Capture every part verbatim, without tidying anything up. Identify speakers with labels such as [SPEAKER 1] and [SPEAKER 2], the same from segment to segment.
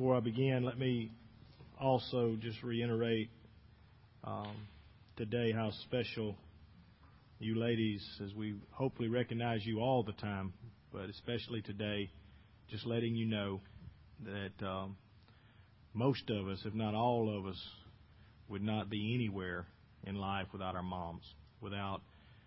[SPEAKER 1] Before I begin, let me also just reiterate um, today how special you ladies, as we hopefully recognize you all the time, but especially today, just letting you know that um, most of us, if not all of us, would not be anywhere in life without our moms, without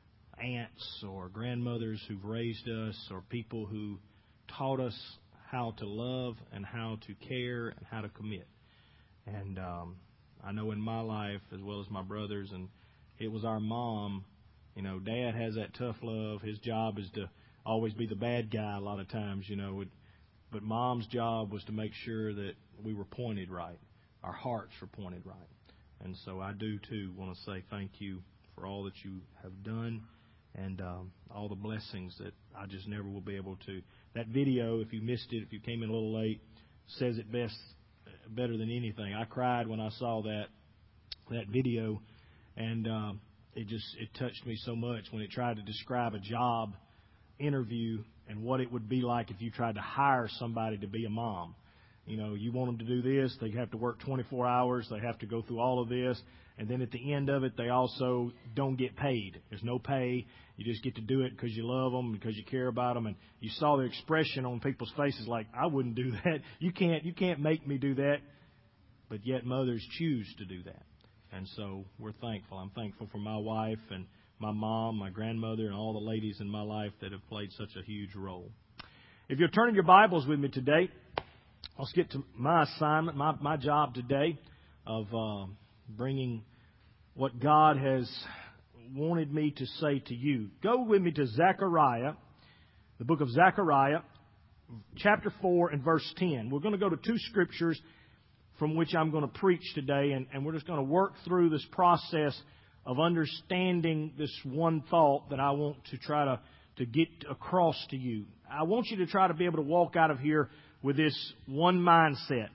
[SPEAKER 1] aunts or grandmothers who've raised us, or people who taught us how to love and how to care and how to commit. And um, I know in my life, as well as my brothers, and it was our mom. You know, Dad has that tough love. His job is to always be the bad guy a lot of times, you know. But Mom's job was to make sure that we were pointed right. Our hearts were pointed right. And so I do, too, want to say thank you for all that you have done and um, all the blessings that I just never will be able to. That video, if you missed it, if you came in a little late, says it best, better than anything. I cried when I saw that that video, and uh, it just it touched me so much when it tried to describe a job interview and what it would be like if you tried to hire somebody to be a mom. You know, you want them to do this, they have to work twenty-four hours, they have to go through all of this, and then at the end of it, they also don't get paid. There's no pay. You just get to do it because you love them, because you care about them, and you saw the expression on people's faces like, I wouldn't do that. You can't, you can't make me do that. But yet mothers choose to do that. And so we're thankful. I'm thankful for my wife and my mom, my grandmother, and all the ladies in my life that have played such a huge role. If you're turning your Bibles with me today, let's get to my assignment, my, my job today of uh, bringing what God has wanted me to say to you. Go with me to Zechariah, the book of Zechariah, chapter four and verse ten. We're going to go to two scriptures from which I'm going to preach today, and, and we're just going to work through this process of understanding this one thought that I want to try to, to get across to you. I want you to try to be able to walk out of here with this one mindset.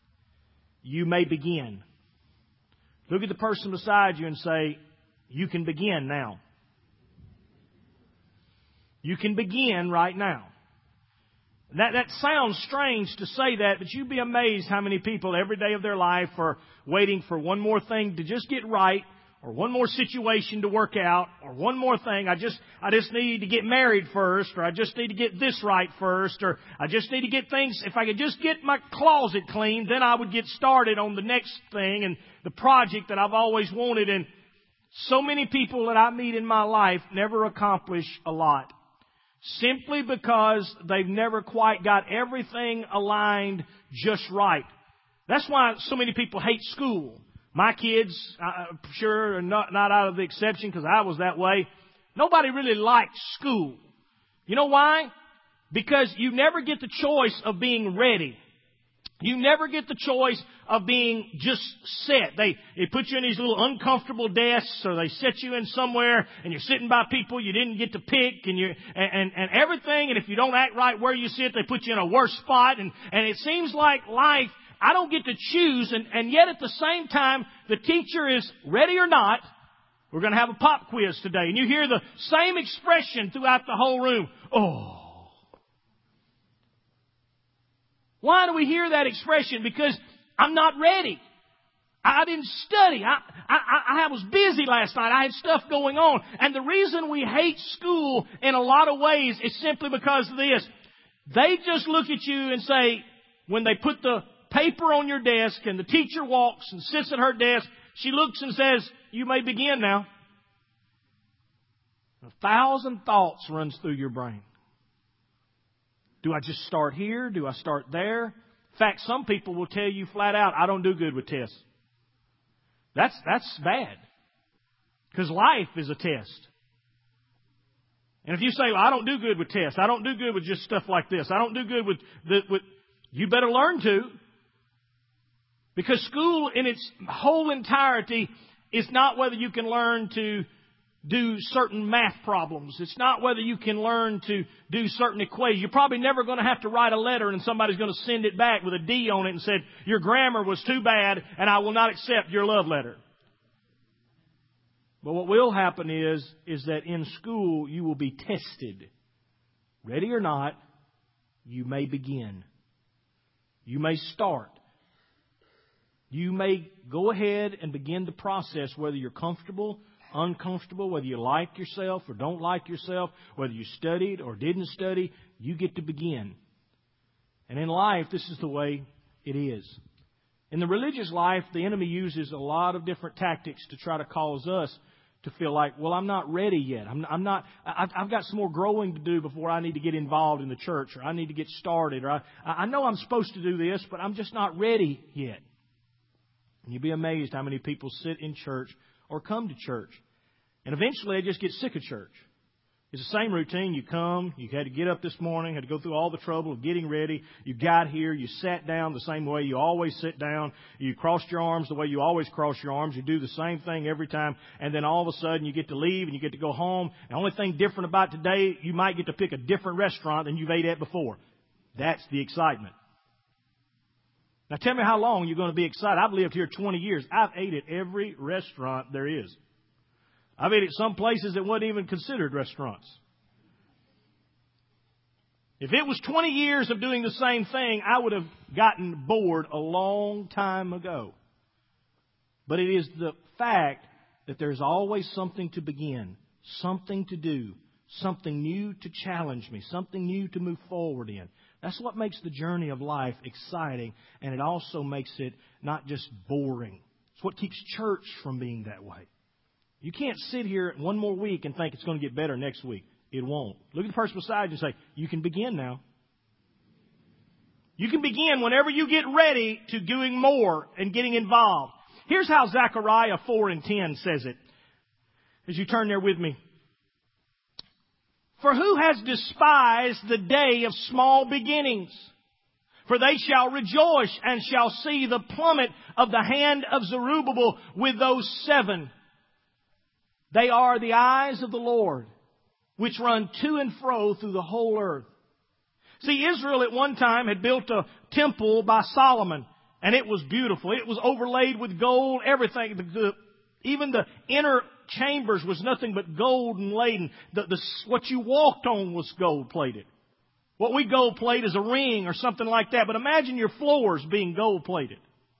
[SPEAKER 1] You may begin. Look at the person beside you and say, you can begin now. You can begin right now. That, that sounds strange to say that, but you'd be amazed how many people every day of their life are waiting for one more thing to just get right, or one more situation to work out, or one more thing. I just, I just need to get married first, or I just need to get this right first, or I just need to get things, if I could just get my closet clean, then I would get started on the next thing and the project that I've always wanted. And so many people that I meet in my life never accomplish a lot, simply because they've never quite got everything aligned just right. That's why so many people hate school. My kids, I'm sure, are not, not out of the exception, because I was that way. Nobody really liked school. You know why? Because you never get the choice of being ready. You never get the choice of being just set. They, they put you in these little uncomfortable desks, or they set you in somewhere, and you're sitting by people you didn't get to pick, and you and, and, and everything. And if you don't act right where you sit, they put you in a worse spot. And, and it seems like life, I don't get to choose, and, and yet at the same time, the teacher is ready or not. We're going to have a pop quiz today, and you hear the same expression throughout the whole room. Oh. Why do we hear that expression? Because I'm not ready. I didn't study. I, I, I was busy last night. I had stuff going on. And the reason we hate school in a lot of ways is simply because of this. They just look at you and say, when they put the paper on your desk and the teacher walks and sits at her desk, she looks and says, you may begin now. A thousand thoughts runs through your brain. Do I just start here? Do I start there? In fact, some people will tell you flat out, I don't do good with tests. That's, that's bad. Because life is a test. And if you say, well, I don't do good with tests. I don't do good with just stuff like this. I don't do good with, the, with, you better learn to. Because school in its whole entirety is not whether you can learn to do certain math problems. It's not whether you can learn to do certain equations. You're probably never going to have to write a letter and somebody's going to send it back with a D on it and said, your grammar was too bad and I will not accept your love letter. But what will happen is, is that in school you will be tested. Ready or not, you may begin. You may start. You may go ahead and begin the process, whether you're comfortable, uncomfortable, whether you like yourself or don't like yourself, whether you studied or didn't study, you get to begin. And in life, this is the way it is. In the religious life, the enemy uses a lot of different tactics to try to cause us to feel like, well, I'm not ready yet. I'm, I'm not. I've, I've got some more growing to do before I need to get involved in the church, or I need to get started, or I, I know I'm supposed to do this, but I'm just not ready yet. And you'd be amazed how many people sit in church or come to church, and eventually they just get sick of church. It's the same routine. You come, you had to get up this morning, had to go through all the trouble of getting ready. You got here, you sat down the same way you always sit down. You crossed your arms the way you always cross your arms. You do the same thing every time. And then all of a sudden you get to leave and you get to go home. The only thing different about today, you might get to pick a different restaurant than you've ate at before. That's the excitement. Now tell me how long you're going to be excited. I've lived here twenty years. I've ate at every restaurant there is. I've ate at some places that weren't even considered restaurants. If it was twenty years of doing the same thing, I would have gotten bored a long time ago. But it is the fact that there's always something to begin, something to do, something new to challenge me, something new to move forward in. That's what makes the journey of life exciting, and it also makes it not just boring. It's what keeps church from being that way. You can't sit here one more week and think it's going to get better next week. It won't. Look at the person beside you and say, you can begin now. You can begin whenever you get ready to doing more and getting involved. Here's how Zechariah four and ten says it. As you turn there with me. For who has despised the day of small beginnings? For they shall rejoice and shall see the plummet of the hand of Zerubbabel with those seven. They are the eyes of the Lord, which run to and fro through the whole earth. See, Israel at one time had built a temple by Solomon, and it was beautiful. It was overlaid with gold, everything. The, the, even the inner chambers was nothing but gold and laden. The, the, what you walked on was gold plated. What we gold plate is a ring or something like that. But imagine your floors being gold plated.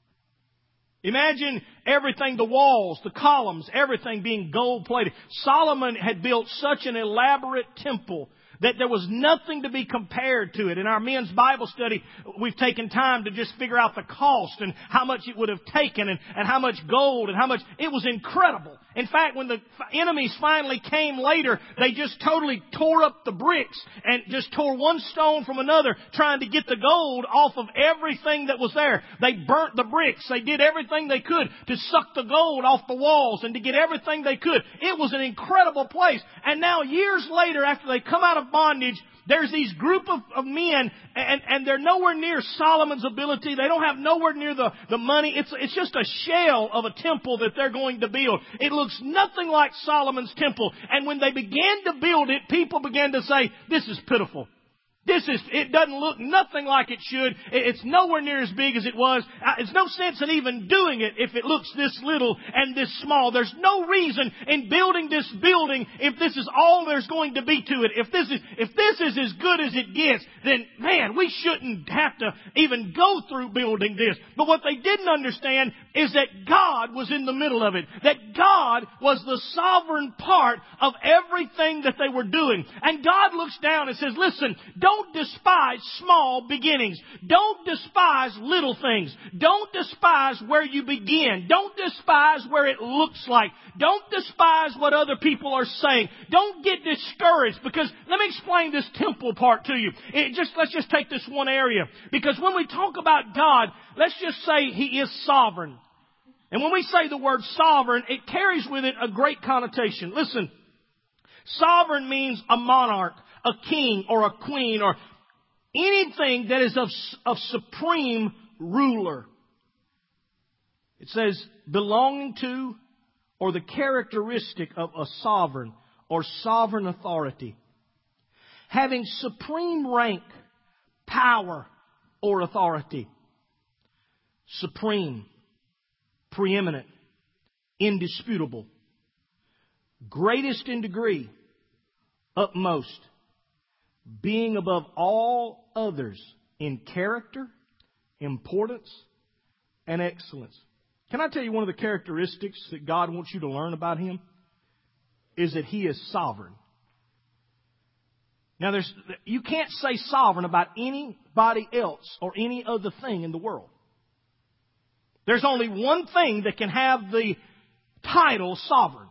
[SPEAKER 1] Imagine everything, the walls, the columns, everything being gold plated. Solomon had built such an elaborate temple that there was nothing to be compared to it. In our men's Bible study, we've taken time to just figure out the cost and how much it would have taken and, and how much gold and how much. It was incredible. In fact, when the enemies finally came later, they just totally tore up the bricks and just tore one stone from another, trying to get the gold off of everything that was there. They burnt the bricks. They did everything they could to suck the gold off the walls and to get everything they could. It was an incredible place. And now years later, after they come out of bondage, there's these group of, of men, and, and they're nowhere near Solomon's ability. They don't have nowhere near the, the money. It's, it's just a shell of a temple that they're going to build. It looks nothing like Solomon's temple. And when they began to build it, people began to say, this is pitiful. This is, it doesn't look nothing like it should. It's nowhere near as big as it was. There's no sense in even doing it if it looks this little and this small. There's no reason in building this building if this is all there's going to be to it. If this is, if this is as good as it gets, then man, we shouldn't have to even go through building this. But what they didn't understand is that God was in the middle of it. That God was the sovereign part of everything that they were doing. And God looks down and says, listen, don't Don't despise small beginnings. Don't despise little things. Don't despise where you begin. Don't despise where it looks like. Don't despise what other people are saying. Don't get discouraged, because let me explain this temple part to you. It just, let's just take this one area. Because when we talk about God, let's just say He is sovereign. And when we say the word sovereign, it carries with it a great connotation. Listen, sovereign means a monarch, a king or a queen, or anything that is of, of supreme ruler. It says belonging to or the characteristic of a sovereign or sovereign authority. Having supreme rank, power, or authority. Supreme, preeminent, indisputable, greatest in degree, utmost, being above all others in character, importance, and excellence. Can I tell you one of the characteristics that God wants you to learn about Him? Is that He is sovereign. Now, there's you can't say sovereign about anybody else or any other thing in the world. There's only one thing that can have the title sovereign.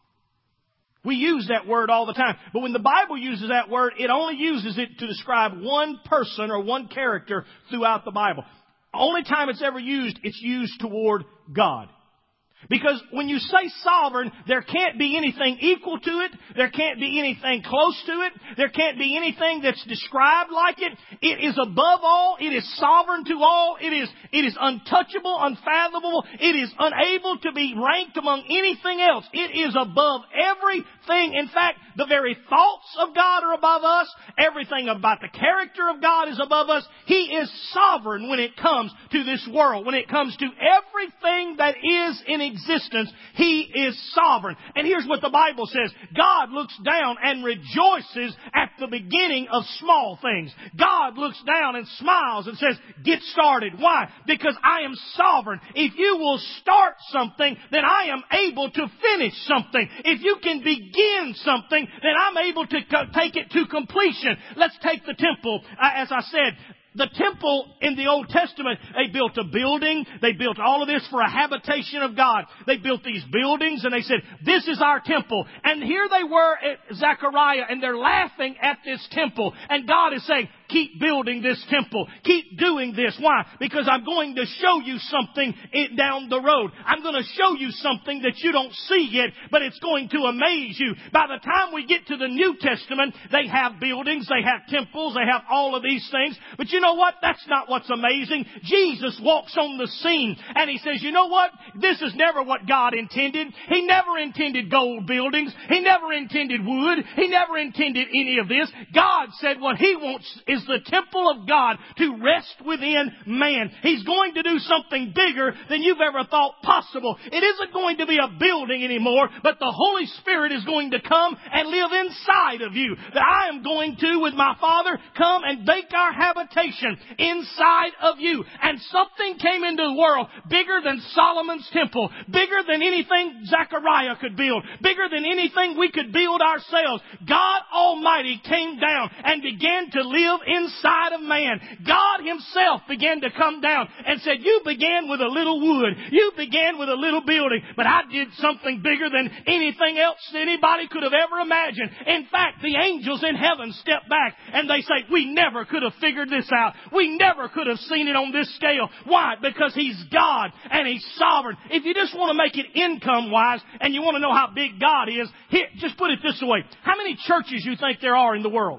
[SPEAKER 1] We use that word all the time. But when the Bible uses that word, it only uses it to describe one person or one character throughout the Bible. Only time it's ever used, it's used toward God. Because when you say sovereign, there can't be anything equal to it. There can't be anything close to it. There can't be anything that's described like it. It is above all. It is sovereign to all. It is, it is untouchable, unfathomable. It is unable to be ranked among anything else. It is above everything. In fact, the very thoughts of God are above us. Everything about the character of God is above us. He is sovereign when it comes to this world. When it comes to everything that is in existence, He is sovereign. And here's what the Bible says. God looks down and rejoices at the beginning of small things. God looks down and smiles and says, get started. Why? Because I am sovereign. If you will start something, then I am able to finish something. If you can begin something, then I'm able to co- take it to completion. Let's take the temple. Uh, as I said, the temple in the Old Testament, they built a building. They built all of this for a habitation of God. They built these buildings and they said, this is our temple. And here they were at Zechariah and they're laughing at this temple. And God is saying, keep building this temple. Keep doing this. Why? Because I'm going to show you something down the road. I'm going to show you something that you don't see yet, but it's going to amaze you. By the time we get to the New Testament, they have buildings, they have temples, they have all of these things. But you know what? That's not what's amazing. Jesus walks on the scene and He says, you know what? This is never what God intended. He never intended gold buildings. He never intended wood. He never intended any of this. God said what He wants is the temple of God to rest within man. He's going to do something bigger than you've ever thought possible. It isn't going to be a building anymore, but the Holy Spirit is going to come and live inside of you. That I am going to, with my Father, come and make our habitation inside of you. And something came into the world bigger than Solomon's temple, bigger than anything Zechariah could build, bigger than anything we could build ourselves. God Almighty came down and began to live inside of man. God Himself began to come down and said, you began with a little wood. You began with a little building, but I did something bigger than anything else anybody could have ever imagined. In fact, the angels in heaven step back and they say, we never could have figured this out. We never could have seen it on this scale. Why? Because He's God and He's sovereign. If you just want to make it income-wise and you want to know how big God is, here, just put it this way. How many churches you think there are in the world?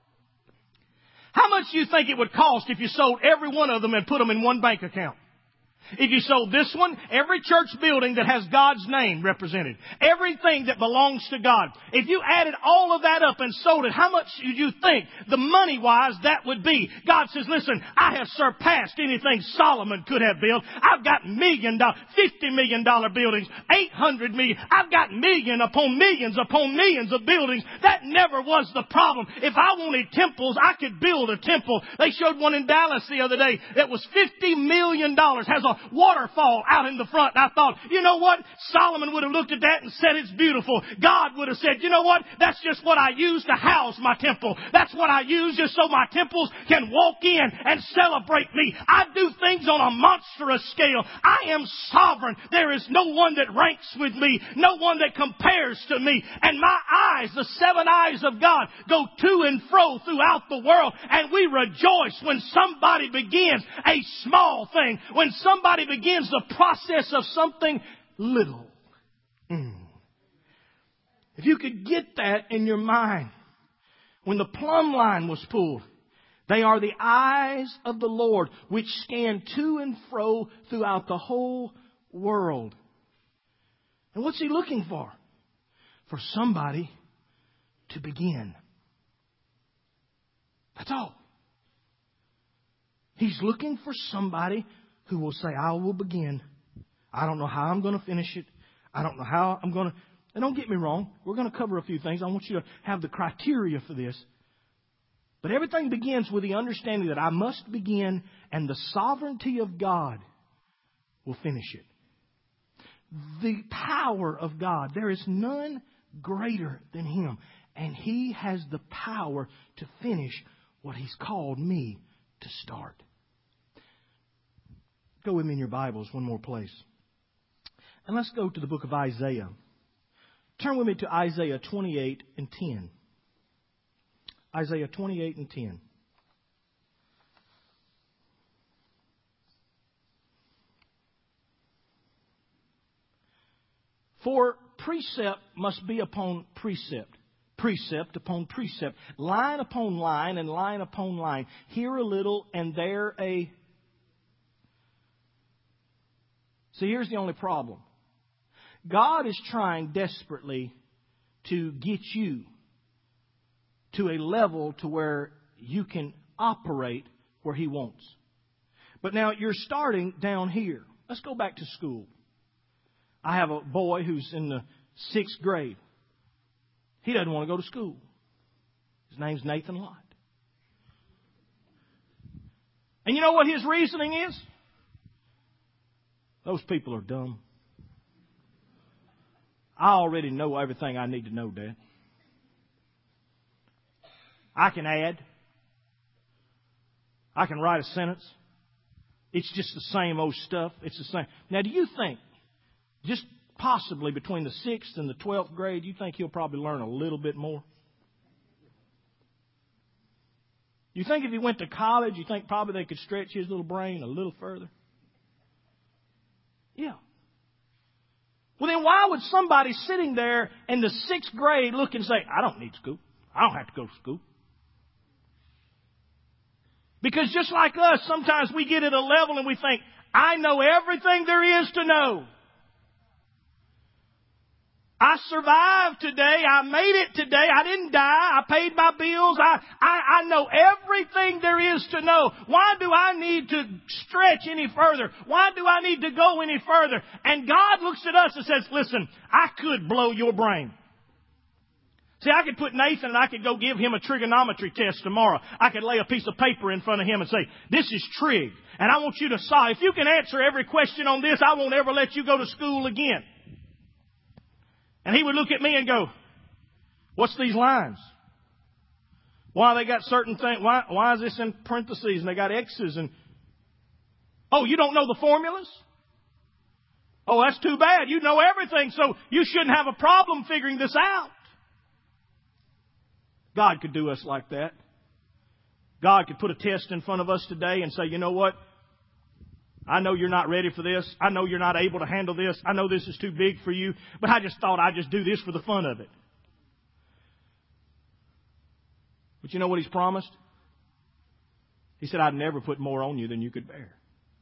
[SPEAKER 1] How much do you think it would cost if you sold every one of them and put them in one bank account? If you sold this one, every church building that has God's name represented, everything that belongs to God, if you added all of that up and sold it, how much do you think the money-wise that would be? God says, listen, I have surpassed anything Solomon could have built. I've got million dollar, fifty million dollar buildings, eight hundred million. I've got million upon millions upon millions of buildings. That never was the problem. If I wanted temples, I could build a temple. They showed one in Dallas the other day that was fifty million dollars, has a waterfall out in the front. And I thought, you know what? Solomon would have looked at that and said it's beautiful. God would have said, you know what? That's just what I use to house my temple. That's what I use just so my temples can walk in and celebrate me. I do things on a monstrous scale. I am sovereign. There is no one that ranks with me. No one that compares to me. And my eyes, the seven eyes of God, go to and fro throughout the world. And we rejoice when somebody begins a small thing. When somebody Somebody begins the process of something little. Mm. If you could get that in your mind, when the plumb line was pulled, they are the eyes of the Lord which scan to and fro throughout the whole world. And what's He looking for? For somebody to begin. That's all. He's looking for somebody who will say, I will begin. I don't know how I'm going to finish it. I don't know how I'm going to... And don't get me wrong. We're going to cover a few things. I want you to have the criteria for this.
[SPEAKER 2] But everything begins with the understanding that I must begin, and the sovereignty of God will finish it. The power of God, there is none greater than Him. And He has the power to finish what He's called me to start. Go with me in your Bibles one more place. And let's go to the book of Isaiah. Turn with me to Isaiah twenty-eight and ten. Isaiah twenty-eight and ten. For precept must be upon precept, precept upon precept, line upon line and line upon line, here a little and there a... See, here's the only problem. God is trying desperately to get you to a level to where you can operate where He wants. But now you're starting down here. Let's go back to school. I have a boy who's in the sixth grade. He doesn't want to go to school. His name's Nathan Lott. And you know what his reasoning is? Those people are dumb. I already know everything I need to know, Dad. I can add. I can write a sentence. It's just the same old stuff. It's the same. Now, do you think, just possibly between the sixth and the twelfth grade, you think he'll probably learn a little bit more? You think if he went to college, you think probably they could stretch his little brain a little further? Yeah. Well, then why would somebody sitting there in the sixth grade look and say, I don't need school. I don't have to go to school. Because just like us, sometimes we get at a level and we think, I know everything there is to know. I survived today. I made it today. I didn't die. I paid my bills. I, I, I know everything there is to know. Why do I need to stretch any further? Why do I need to go any further? And God looks at us and says, listen, I could blow your brain. See, I could put Nathan and I could go give him a trigonometry test tomorrow. I could lay a piece of paper in front of him and say, this is trig. And I want you to solve. If you can answer every question on this, I won't ever let you go to school again. And he would look at me and go, what's these lines? Why they got certain things? Why, why is this in parentheses and they got X's? And oh, you don't know the formulas? Oh, that's too bad. You know everything, so you shouldn't have a problem figuring this out. God could do us like that. God could put a test in front of us today and say, you know what? I know you're not ready for this. I know you're not able to handle this. I know this is too big for you. But I just thought I'd just do this for the fun of it. But you know what He's promised? He said, I'd never put more on you than you could bear.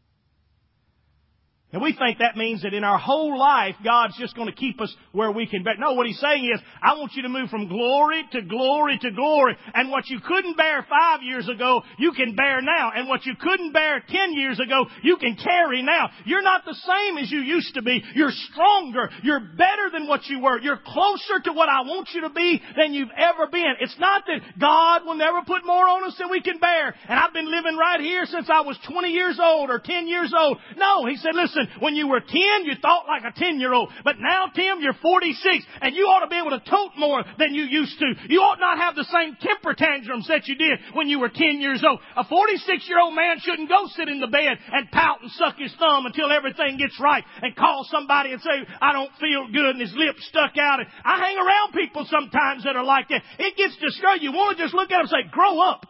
[SPEAKER 2] And we think that means that in our whole life, God's just going to keep us where we can bear. No, what He's saying is, I want you to move from glory to glory to glory. And what you couldn't bear five years ago, you can bear now. And what you couldn't bear ten years ago, you can carry now. You're not the same as you used to be. You're stronger. You're better than what you were. You're closer to what I want you to be than you've ever been. It's not that God will never put more on us than we can bear. And I've been living right here since I was twenty years old or ten years old. No, He said, listen, when you were ten, you thought like a ten-year-old. But now, Tim, you're forty-six, and you ought to be able to tote more than you used to. You ought not have the same temper tantrums that you did when you were ten years old. A forty-six-year-old man shouldn't go sit in the bed and pout and suck his thumb until everything gets right and call somebody and say, I don't feel good, and his lips stuck out. And I hang around people sometimes that are like that. It gets discouraged. You want to just look at them and say, grow up.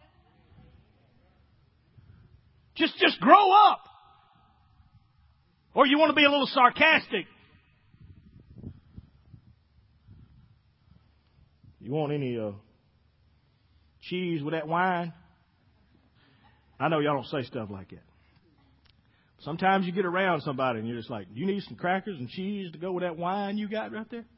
[SPEAKER 2] Just, just grow up. Or you want to be a little sarcastic. You want any uh, cheese with that wine? I know y'all don't say stuff like that. Sometimes you get around somebody and you're just like, you need some crackers and cheese to go with that wine you got right there?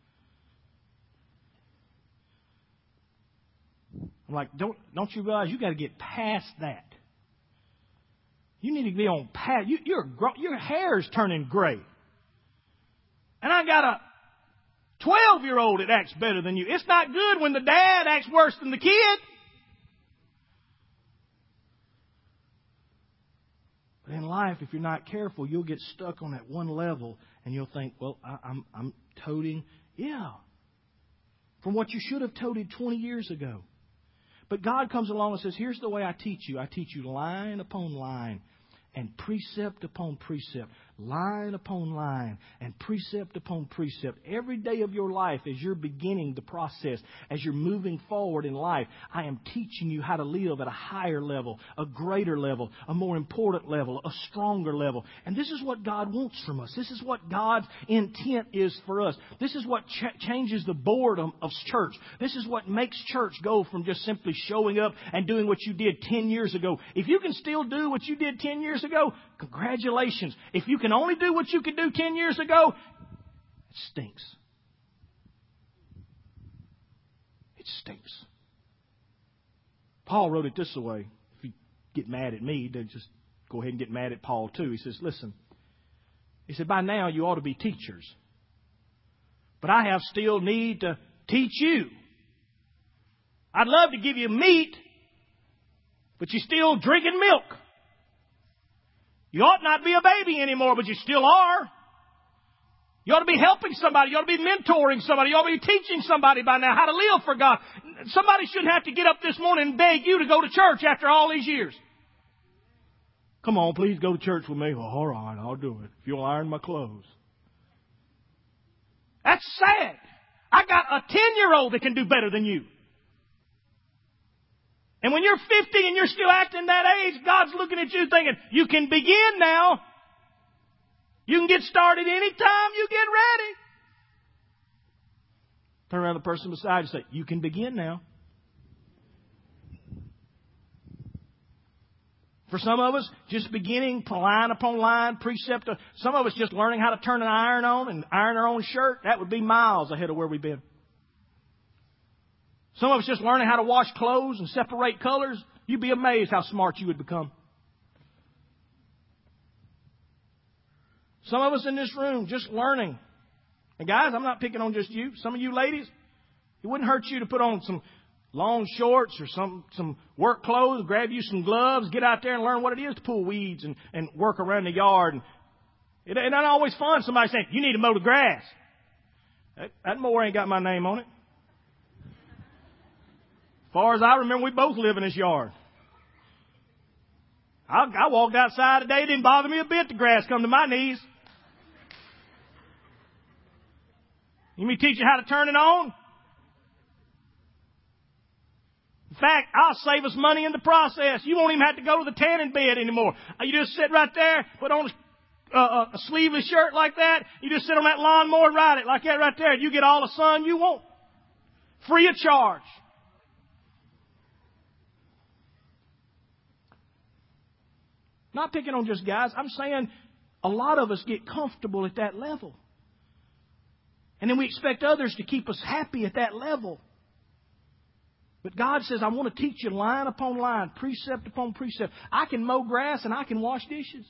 [SPEAKER 2] I'm like, don't, don't you realize you got to get past that? You need to be on pat. You, your your hair's turning gray, and I got a twelve-year-old that acts better than you. It's not good when the dad acts worse than the kid. But in life, if you're not careful, you'll get stuck on that one level and you'll think, well, I, I'm, I'm toting. Yeah. From what you should have toted twenty years ago. But God comes along and says, here's the way I teach you. I teach you line upon line and precept upon precept. Line upon line and precept upon precept. Every day of your life, as you're beginning the process, as you're moving forward in life, I am teaching you how to live at a higher level, a greater level, a more important level, a stronger level. And this is what God wants from us. This is what God's intent is for us. This is what ch- changes the boredom of church. This is what makes church go from just simply showing up and doing what you did ten years ago. If you can still do what you did ten years ago, congratulations. If you can only do what you could do ten years ago, it stinks. It stinks. Paul wrote it this way. If you get mad at me, then just go ahead and get mad at Paul too. He says, listen, he said, by now you ought to be teachers. But I have still need to teach you. I'd love to give you meat, but you're still drinking milk. You ought not be a baby anymore, but you still are. You ought to be helping somebody. You ought to be mentoring somebody. You ought to be teaching somebody by now how to live for God. Somebody shouldn't have to get up this morning and beg you to go to church after all these years. Come on, please go to church with me. Well, all right, I'll do it. If you'll iron my clothes. That's sad. I got a ten-year-old that can do better than you. And when you're fifty and you're still acting that age, God's looking at you thinking, you can begin now. You can get started anytime you get ready. Turn around to the person beside you and say, you can begin now. For some of us, just beginning line upon line, precept. Some of us just learning how to turn an iron on and iron our own shirt. That would be miles ahead of where we've been. Some of us just learning how to wash clothes and separate colors. You'd be amazed how smart you would become. Some of us in this room just learning. And guys, I'm not picking on just you. Some of you ladies, it wouldn't hurt you to put on some long shorts or some, some work clothes, grab you some gloves, get out there and learn what it is to pull weeds and, and work around the yard. And it, it ain't always fun. Somebody saying, you need to mow the grass. That, that mower ain't got my name on it. As far as I remember, we both live in this yard. I, I walked outside today. It didn't bother me a bit. The grass come to my knees. You mean teach you how to turn it on? In fact, I'll save us money in the process. You won't even have to go to the tanning bed anymore. You just sit right there, put on a, a, a sleeveless shirt like that. You just sit on that lawnmower and ride it like that right there. And you get all the sun you want. Free of charge. Not picking on just guys. I'm saying a lot of us get comfortable at that level. And then we expect others to keep us happy at that level. But God says, I want to teach you line upon line, precept upon precept. I can mow grass and I can wash dishes.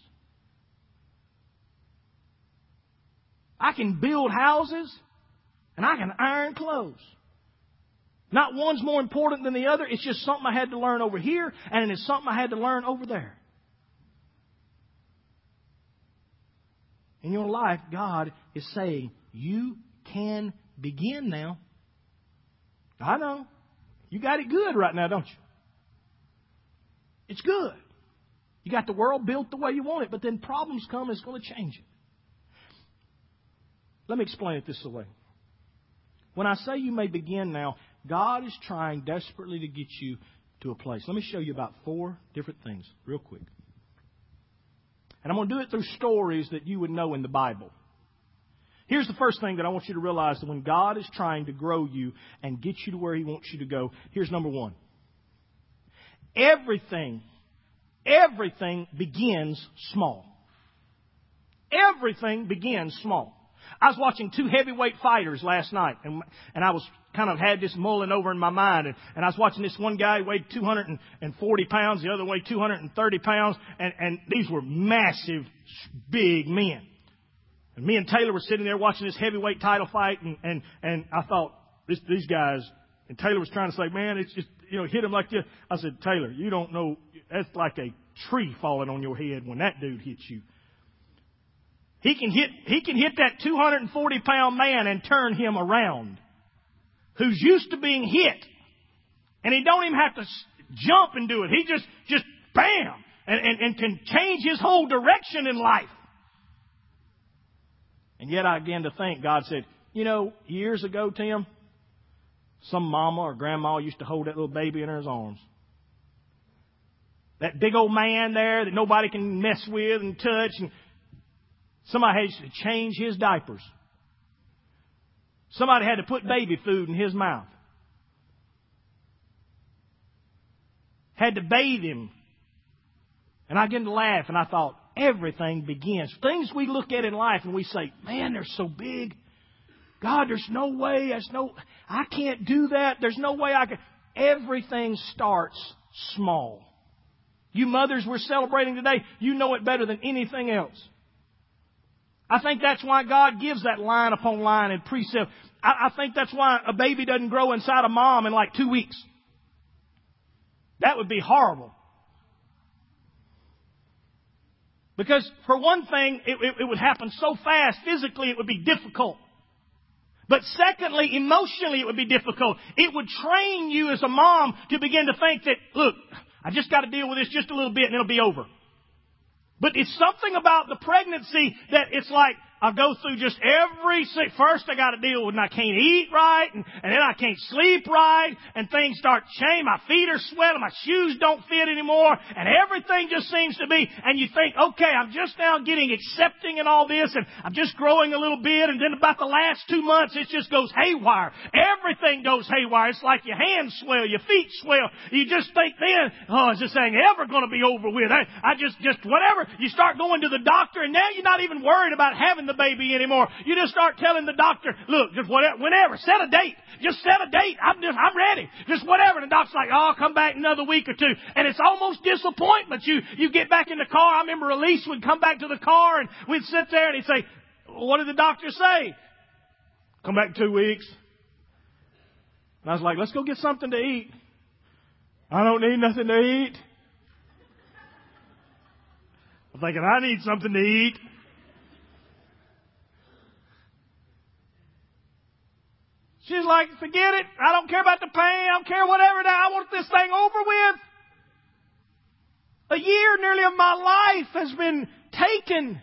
[SPEAKER 2] I can build houses and I can iron clothes. Not one's more important than the other. It's just something I had to learn over here and it's something I had to learn over there. In your life, God is saying, you can begin now. I know. You got it good right now, don't you? It's good. You got the world built the way you want it, but then problems come and it's going to change it. Let me explain it this way. When I say you may begin now, God is trying desperately to get you to a place. Let me show you about four different things real quick. And I'm going to do it through stories that you would know in the Bible. Here's the first thing that I want you to realize, that when God is trying to grow you and get you to where He wants you to go, here's number one. Everything, everything begins small. Everything begins small. I was watching two heavyweight fighters last night, and, and I was kind of had this mulling over in my mind. And, and I was watching this one guy who weighed two hundred forty pounds, the other weighed two hundred thirty pounds, and, and these were massive, big men. And me and Taylor were sitting there watching this heavyweight title fight, and, and, and I thought, this, these guys, and Taylor was trying to say, man, it's just, you know, hit him like this. I said, Taylor, you don't know, that's like a tree falling on your head when that dude hits you. He can hit, he can hit that two hundred forty pound man and turn him around, who's used to being hit. And he don't even have to jump and do it. He just, just bam, and, and, and can change his whole direction in life. And yet I began to think, God said, you know, years ago, Tim, some mama or grandma used to hold that little baby in her arms. That big old man there that nobody can mess with and touch. And somebody had to change his diapers. Somebody had to put baby food in his mouth. Had to bathe him. And I began to laugh and I thought, everything begins. Things we look at in life and we say, man, they're so big. God, there's no way. There's no, I can't do that. There's no way I can. Everything starts small. You mothers we're celebrating today, you know it better than anything else. I think that's why God gives that line upon line and precept. I, I think that's why a baby doesn't grow inside a mom in like two weeks. That would be horrible. Because for one thing, it, it, it would happen so fast. Physically, it would be difficult. But secondly, emotionally, it would be difficult. It would train you as a mom to begin to think that, look, I just got to deal with this just a little bit and it'll be over. But it's something about the pregnancy that it's like, I go through just every, first I got to deal with, and I can't eat right, and, and then I can't sleep right, and things start changing. My feet are swelling, my shoes don't fit anymore, and everything just seems to be, and you think, okay, I'm just now getting accepting and all this, and I'm just growing a little bit, and then about the last two months, it just goes haywire. Everything goes haywire. It's like your hands swell, your feet swell. You just think then, oh, is this thing ever going to be over with? I, I just, just whatever. You start going to the doctor, and now you're not even worried about having the baby anymore. You just start telling the doctor, look, just whatever, whenever, set a date. Just set a date. I'm just, I'm ready. Just whatever. And the doctor's like, oh, I'll come back in another week or two. And it's almost disappointment. You, you get back in the car. I remember Elise would come back to the car and we'd sit there and he'd say, what did the doctor say? Come back in two weeks. And I was like, let's go get something to eat. I don't need nothing to eat. I'm thinking, I need something to eat. She's like, forget it. I don't care about the pain. I don't care whatever. I want this thing over with. A year nearly of my life has been taken.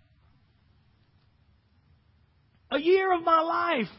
[SPEAKER 2] A year of my life.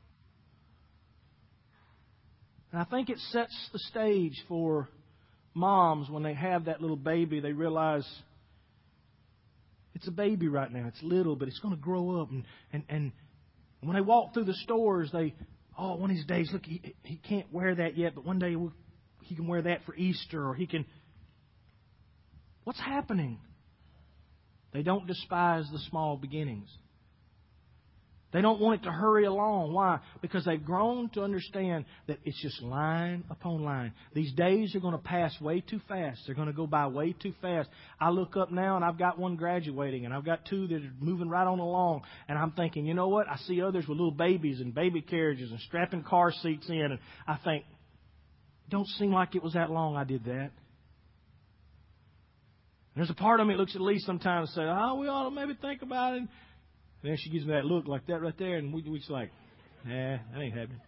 [SPEAKER 2] And I think it sets the stage for moms when they have that little baby. They realize it's a baby right now. It's little, but it's going to grow up. And, and, and when they walk through the stores, they, oh, one of these days, look, he, he can't wear that yet, but one day we'll, he can wear that for Easter, or he can. What's happening? They don't despise the small beginnings. They don't want it to hurry along. Why? Because they've grown to understand that it's just line upon line. These days are going to pass way too fast. They're going to go by way too fast. I look up now and I've got one graduating and I've got two that are moving right on along. And I'm thinking, you know what? I see others with little babies and baby carriages and strapping car seats in. And I think, it don't seem like it was that long I did that. And there's a part of me that looks at Lee sometimes and says, oh, we ought to maybe think about it. And then she gives me that look like that right there, and we, we just like, nah, that ain't happening.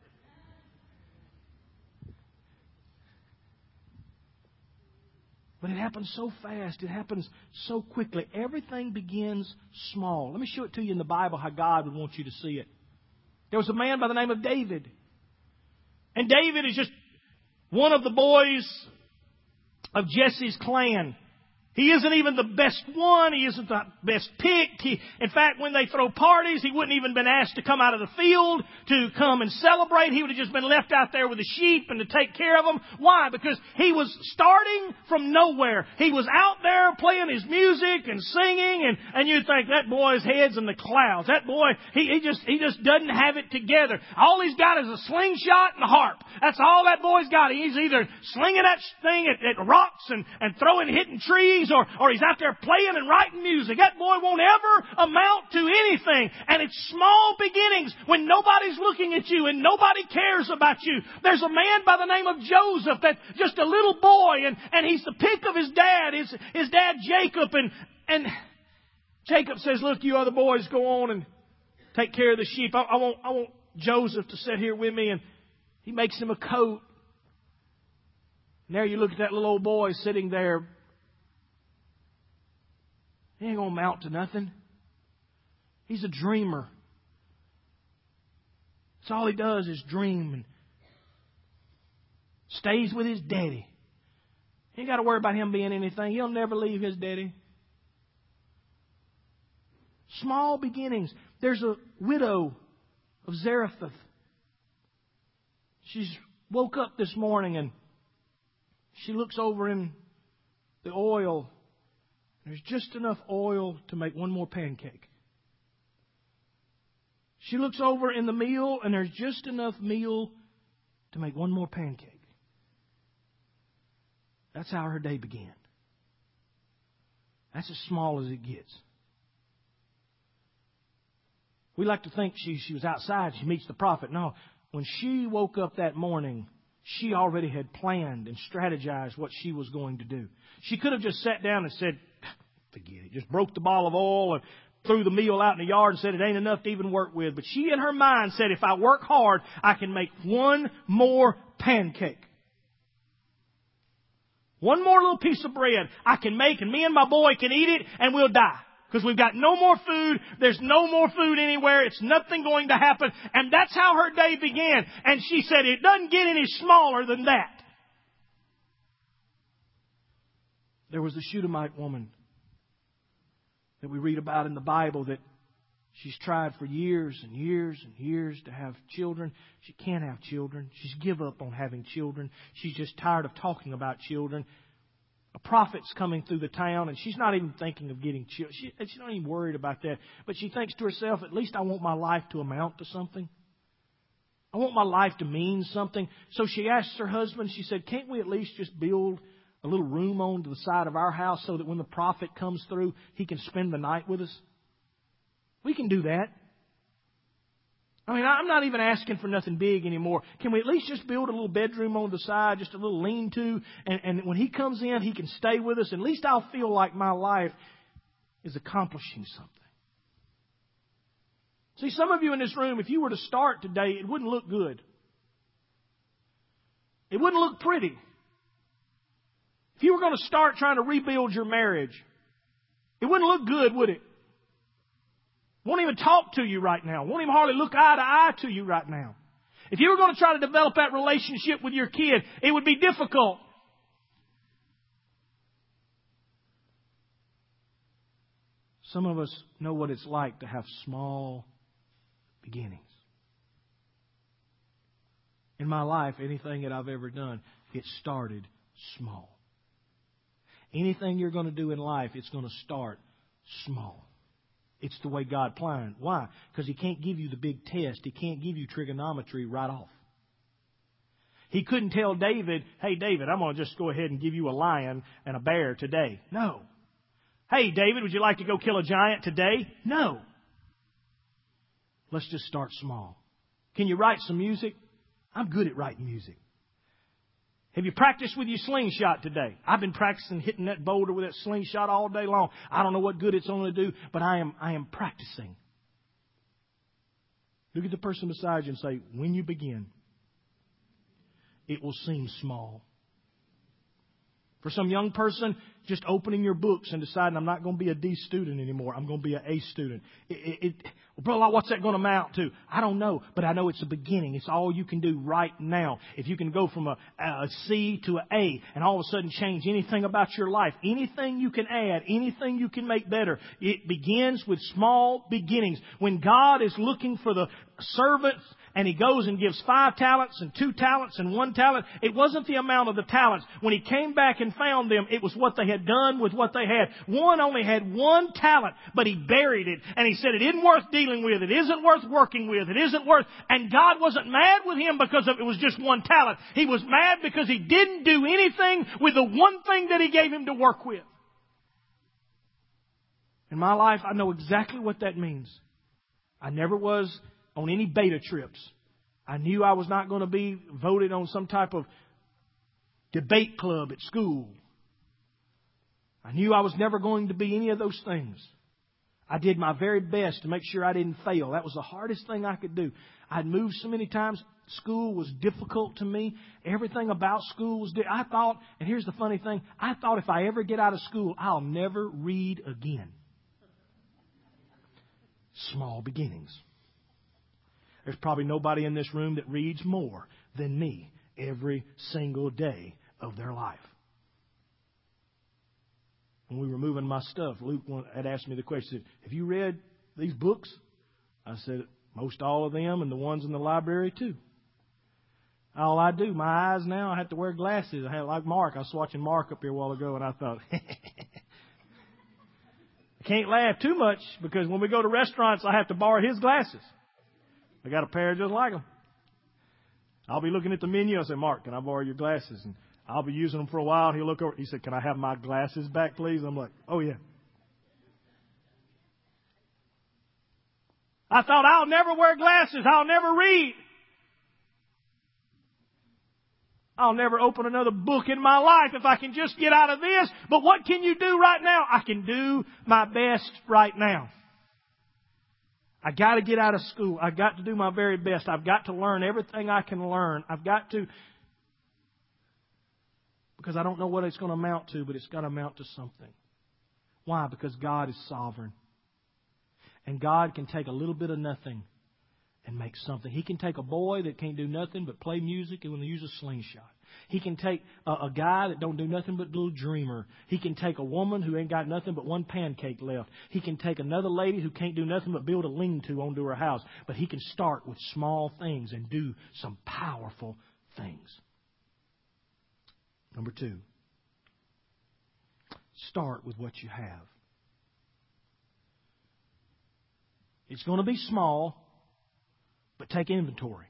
[SPEAKER 2] But it happens so fast. It happens so quickly. Everything begins small. Let me show it to you in the Bible how God would want you to see it. There was a man by the name of David. And David is just one of the boys of Jesse's clan. He isn't even the best one. He isn't the best picked. He, in fact, when they throw parties, he wouldn't even been asked to come out of the field to come and celebrate. He would have just been left out there with the sheep and to take care of them. Why? Because he was starting from nowhere. He was out there playing his music and singing, and, and you think that boy's head's in the clouds. That boy, he, he just he just doesn't have it together. All he's got is a slingshot and a harp. That's all that boy's got. He's either slinging that thing at, at rocks and, and throwing, hitting trees, or, or he's out there playing and writing music. That boy won't ever amount to anything. And it's small beginnings when nobody's looking at you and nobody cares about you. There's a man by the name of Joseph that's just a little boy, and, and he's the pick of his dad, his, his dad Jacob. And, and Jacob says, look, you other boys, go on and take care of the sheep. I, I want, I want Joseph to sit here with me. And he makes him a coat. And there you look at that little old boy sitting there. He ain't going to amount to nothing. He's a dreamer. That's all he does is dream and stays with his daddy. He ain't got to worry about him being anything. He'll never leave his daddy. Small beginnings. There's a widow of Zarephath. She's woke up this morning and she looks over in the oil. There's just enough oil to make one more pancake. She looks over in the meal and there's just enough meal to make one more pancake. That's how her day began. That's as small as it gets. We like to think she, she was outside, she meets the prophet. No, when she woke up that morning, she already had planned and strategized what she was going to do. She could have just sat down and said, forget it. Just broke the bottle of oil and threw the meal out in the yard and said it ain't enough to even work with. But she in her mind said, if I work hard, I can make one more pancake. One more little piece of bread I can make, and me and my boy can eat it and we'll die. Because we've got no more food. There's no more food anywhere. It's nothing going to happen. And that's how her day began. And she said, it doesn't get any smaller than that. There was the Shunammite woman that we read about in the Bible that she's tried for years and years and years to have children. She can't have children. She's given up on having children. She's just tired of talking about children. A prophet's coming through the town, and she's not even thinking of getting children. She, she's not even worried about that. But she thinks to herself, at least I want my life to amount to something. I want my life to mean something. So she asks her husband, she said, can't we at least just build a little room on the side of our house so that when the prophet comes through, he can spend the night with us? We can do that. I mean, I'm not even asking for nothing big anymore. Can we at least just build a little bedroom on the side, just a little lean-to, and, and when he comes in, he can stay with us. At least I'll feel like my life is accomplishing something. See, some of you in this room, if you were to start today, it wouldn't look good. It wouldn't look pretty. If you were going to start trying to rebuild your marriage, it wouldn't look good, would it? Won't even talk to you right now. Won't even hardly look eye to eye to you right now. If you were going to try to develop that relationship with your kid, it would be difficult. Some of us know what it's like to have small beginnings. In my life, anything that I've ever done, it started small. Anything you're going to do in life, it's going to start small. It's the way God planned. Why? Because He can't give you the big test. He can't give you trigonometry right off. He couldn't tell David, hey, David, I'm going to just go ahead and give you a lion and a bear today. No. Hey, David, would you like to go kill a giant today? No. Let's just start small. Can you write some music? I'm good at writing music. Have you practiced with your slingshot today? I've been practicing hitting that boulder with that slingshot all day long. I don't know what good it's going to do, but I am, I am practicing. Look at the person beside you and say, when you begin, it will seem small. For some young person, just opening your books and deciding I'm not going to be a D student anymore. I'm going to be an A student. It, it, it, well, brother, what's that going to amount to? I don't know, but I know it's a beginning. It's all you can do right now. If you can go from a, a C to an A and all of a sudden change anything about your life, anything you can add, anything you can make better, it begins with small beginnings. When God is looking for the servants, and He goes and gives five talents and two talents and one talent, it wasn't the amount of the talents. When He came back and found them, it was what they had done with what they had. One only had one talent, but he buried it. And he said, it isn't worth dealing with. It isn't worth working with. It isn't worth... And God wasn't mad with him because of it was just one talent. He was mad because he didn't do anything with the one thing that He gave him to work with. In my life, I know exactly what that means. I never was on any beta trips. I knew I was not going to be voted on some type of debate club at school. I knew I was never going to be any of those things. I did my very best to make sure I didn't fail. That was the hardest thing I could do. I'd moved so many times. School was difficult to me. Everything about school was difficult. I thought, and here's the funny thing, I thought if I ever get out of school, I'll never read again. Small beginnings. There's probably nobody in this room that reads more than me every single day of their life. When we were moving my stuff, Luke had asked me the question, have you read these books? I said, most all of them and the ones in the library too. All I do, my eyes now, I have to wear glasses. I have, like Mark, I was watching Mark up here a while ago and I thought, I can't laugh too much because when we go to restaurants, I have to borrow his glasses. I got a pair just like them. I'll be looking at the menu. I say, Mark, can I borrow your glasses? And I'll be using them for a while. He'll look over. He said, can I have my glasses back, please? I'm like, oh, yeah. I thought, I'll never wear glasses. I'll never read. I'll never open another book in my life if I can just get out of this. But what can you do right now? I can do my best right now. I got to get out of school. I've got to do my very best. I've got to learn everything I can learn. I've got to, because I don't know what it's going to amount to, but it's got to amount to something. Why? Because God is sovereign. And God can take a little bit of nothing and make something. He can take a boy that can't do nothing but play music and use a slingshot. He can take a, a guy that don't do nothing but little dreamer. He can take a woman who ain't got nothing but one pancake left. He can take another lady who can't do nothing but build a lean-to onto her house. But he can start with small things and do some powerful things. Number two, start with what you have. It's going to be small, but take inventory.